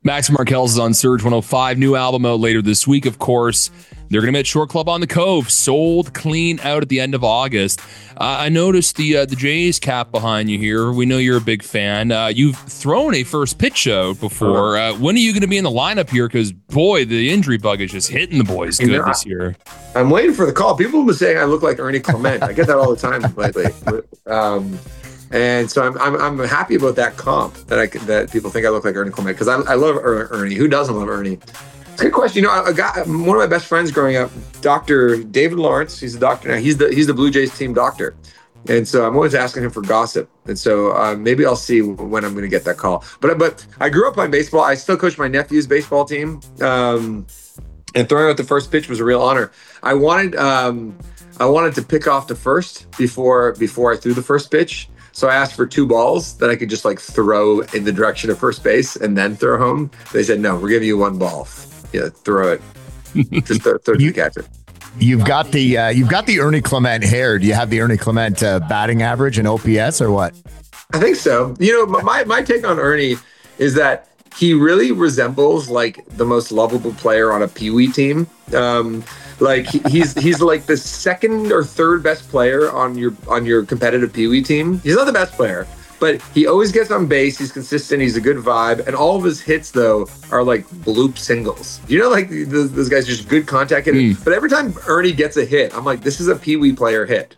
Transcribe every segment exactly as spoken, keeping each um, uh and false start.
Max Markel's is on Surge one oh five. New album out later this week, of course. They're going to be at Short Club on the Cove. Sold clean out at the end of August. Uh, I noticed the uh, the Jays cap behind you here. We know you're a big fan. Uh, you've thrown a first pitch out before. Uh, when are you going to be in the lineup here? Because, boy, the injury bug is just hitting the boys good yeah, this year. I'm waiting for the call. People have been saying I look like Ernie Clement. I get that all the time lately. Um, and so I'm, I'm I'm happy about that comp that I that people think I look like Ernie Clement because I, I love er, Ernie. Who doesn't love Ernie? It's a good question. You know, I got one of my best friends growing up, Doctor David Lawrence. He's a doctor now. He's the he's the Blue Jays team doctor, and so I'm always asking him for gossip. And so uh, maybe I'll see when I'm going to get that call. But but I grew up playing baseball. I still coach my nephew's baseball team, um, and throwing out the first pitch was a real honor. I wanted um, I wanted to pick off the first before before I threw the first pitch. So I asked for two balls that I could just like throw in the direction of first base and then throw home. They said, no, we're giving you one ball. Yeah, throw it. Just throw, throw it to the catcher. You've got the uh, you've got the Ernie Clement hair. Do you have the Ernie Clement uh, batting average and O P S or what? I think so. You know, my my take on Ernie is that he really resembles like the most lovable player on a Pee Wee team. Um, like he, he's he's like the second or third best player on your on your competitive Pee Wee team. He's not the best player, but he always gets on base. He's consistent. He's a good vibe. And all of his hits, though, are like bloop singles. You know, like those, those guys just good contact hitting. Mm. But every time Ernie gets a hit, I'm like, this is a Pee Wee player hit.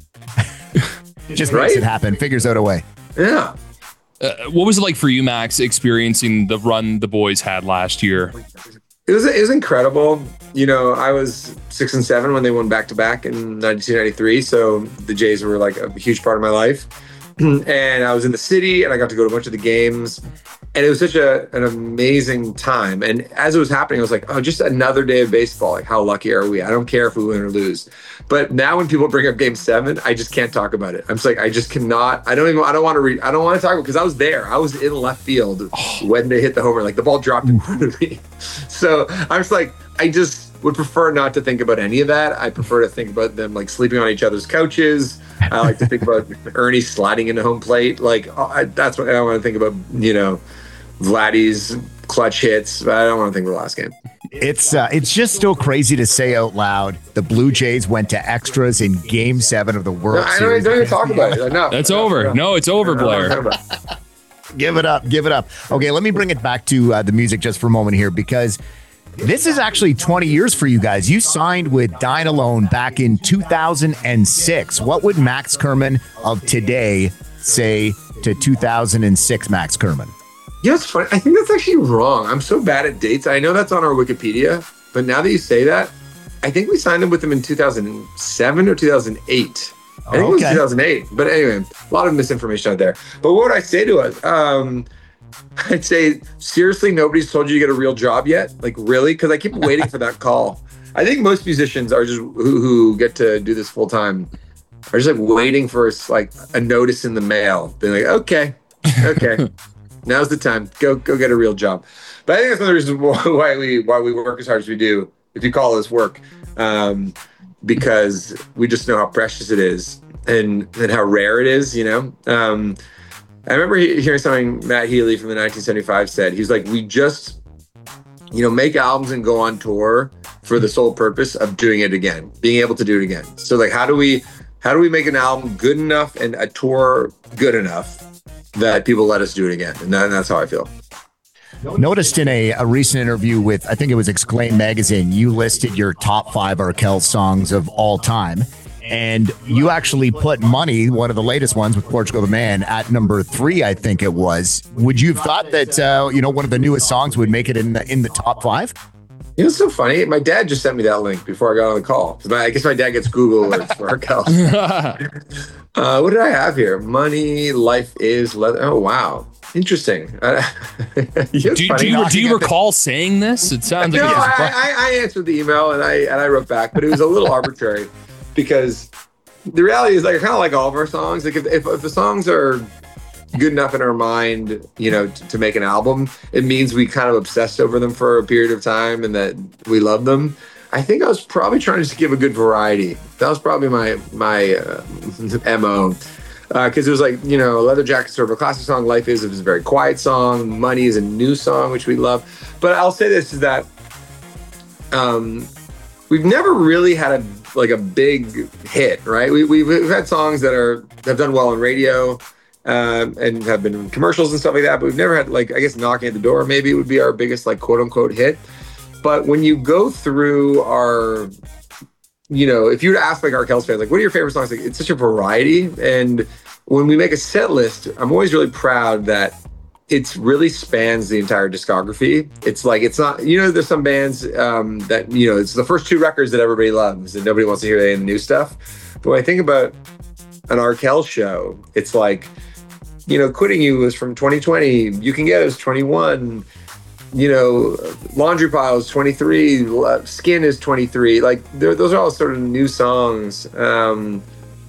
Just right? Makes it happen. Figures out a way. Yeah. Uh, what was it like for you, Max, experiencing the run the boys had last year? It was it was incredible. You know, I was six and seven when they won back to back in nineteen ninety-three. So the Jays were like a huge part of my life. And I was in the city and I got to go to a bunch of the games. And it was such a an amazing time. And as it was happening, I was like, oh, just another day of baseball. Like, how lucky are we? I don't care if we win or lose. But now when people bring up game seven, I just can't talk about it. I'm just like, I just cannot. I don't even, I don't want to read. I don't want to talk about it because I was there. I was in left field when they hit the homer. Like the ball dropped in front of me. So I'm just like, I just would prefer not to think about any of that. I prefer to think about them like sleeping on each other's couches. I like to think about Ernie sliding into home plate. Like I, that's what I want to think about, you know, Vladdy's clutch hits. But I don't want to think of the last game. It's uh, it's just still crazy to say out loud. The Blue Jays went to extras in Game Seven of the World no, I Series. I don't even talk about it. No, That's over. No, no it's over, Blair. Give it up. Give it up. Okay, let me bring it back to uh, the music just for a moment here because this is actually twenty years for you guys. You signed with Dine Alone back in two thousand six. What would Max Kerman of today say to two thousand six Max Kerman? Yeah, it's funny. I think that's actually wrong. I'm so bad at dates. I know that's on our Wikipedia, but now that you say that, I think we signed him with him in two thousand seven or two thousand eight. I think okay. It was two thousand eight. But anyway, a lot of misinformation out there. But what would I say to us? Um, I'd say, seriously, nobody's told you to get a real job yet? Like, really? Because I keep waiting for that call. I think most musicians are just who, who get to do this full time are just like waiting for like a notice in the mail. Being like, okay, okay. Now's the time. Go go get a real job. But I think that's one of the reasons why we why we work as hard as we do, if you call this work, um, because we just know how precious it is and, and how rare it is, you know? Um, I remember he, hearing something Matt Healy from the nineteen seventy-five said. He's like, we just, you know, make albums and go on tour for the sole purpose of doing it again, being able to do it again. So like, how do we how do we make an album good enough and a tour good enough that people let us do it again? And, that, and that's how I feel. Noticed in a, a recent interview with, I think it was Exclaim Magazine, you listed your top five Arkel songs of all time. And you actually put Money, one of the latest ones with Portugal the Man, at number three, I think it was. Would you have thought that, uh, you know, one of the newest songs would make it in the, in the top five? You know, it's so funny. My dad just sent me that link before I got on the call. My, I guess my dad gets Google alerts for Arkel. uh, what did I have here? Money, Life is Leather. Oh, wow. Interesting. Uh, do, do you, do you recall saying this? It sounds like no, I, I, I answered the email and I and I wrote back, but it was a little arbitrary because the reality is like I kind of like all of our songs. Like if, if if the songs are good enough in our mind, you know, to, to make an album, it means we kind of obsessed over them for a period of time and that we love them. I think I was probably trying to just give a good variety. That was probably my my uh, M O. Because uh, it was like, you know, Leather Jacket's sort of a classic song. Life Is, it was a very quiet song. Money is a new song, which we love. But I'll say this, is that um, we've never really had a like a big hit, right? We, we've, we've had songs that are have done well on radio um, and have been in commercials and stuff like that, but we've never had, like, I guess Knocking at the Door maybe would be our biggest, like, quote unquote hit. But when you go through our, you know, if you were to ask like our Kells fans, like, what are your favorite songs? Like, it's such a variety. And when we make a set list, I'm always really proud that it's really spans the entire discography. It's like, it's not, you know, there's some bands um, that, you know, it's the first two records that everybody loves and nobody wants to hear any of the new stuff. But when I think about an Arkell show, it's like, you know, Quitting You was from twenty twenty. You Can Get It was twenty-one. You know, Laundry Pile is twenty-three. Skin is twenty-three. Like, those are all sort of new songs. Um,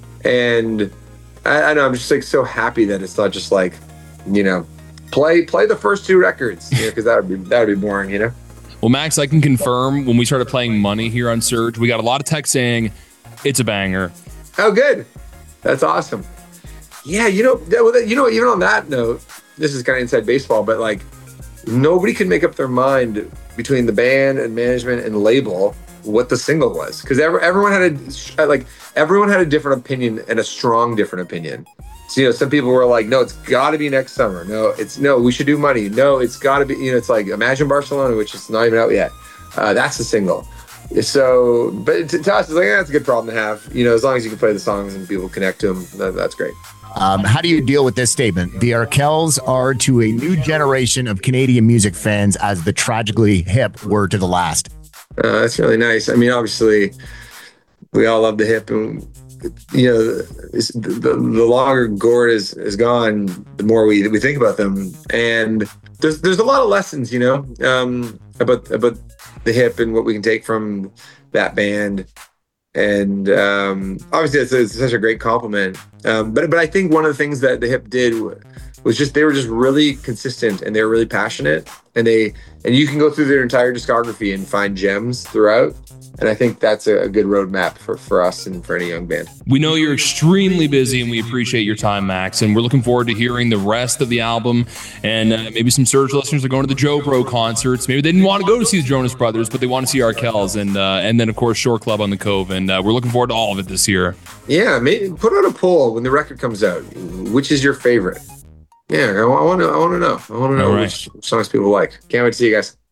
and I, I know, I'm just like so happy that it's not just like, you know, play play the first two records, you know, because that would be that would be boring, you know. Well, Max, I can confirm when we started playing Money here on Surge, we got a lot of text saying it's a banger. Oh, good. That's awesome. Yeah, you know, you know, even on that note, this is kind of inside baseball, but like, nobody could make up their mind between the band and management and label what the single was, because everyone had a like everyone had a different opinion and a strong different opinion. So, you know, some people were like, no, it's got to be Next Summer. No, it's no, we should do Money. No, it's got to be, you know, it's like Imagine Barcelona, which is not even out yet. Uh, that's the single. So, but to, to us, it's like, eh, that's a good problem to have. You know, as long as you can play the songs and people connect to them, that, that's great. Um, how do you deal with this statement? The Arkells are to a new generation of Canadian music fans as the Tragically Hip were to the last. Uh, that's really nice. I mean, obviously, we all love the Hip, and you know, the, the, the longer Gord is is gone, the more we we think about them. And there's there's a lot of lessons, you know, um, about about the Hip and what we can take from that band. And um, obviously, it's, it's such a great compliment. Um, but but I think one of the things that the Hip did was just they were just really consistent and they were really passionate. And they and you can go through their entire discography and find gems throughout. And I think that's a, a good roadmap for, for us and for any young band. We know you're extremely busy and we appreciate your time, Max. And we're looking forward to hearing the rest of the album. And uh, maybe some Surge listeners are going to the Joe Bro concerts. Maybe they didn't want to go to see the Jonas Brothers, but they want to see Arkells. And uh, and then, of course, Shore Club on the Cove. And uh, we're looking forward to all of it this year. Yeah, maybe put out a poll when the record comes out. Which is your favorite? Yeah, I want to I want to know. I want to know right. which songs people like. Can't wait to see you guys.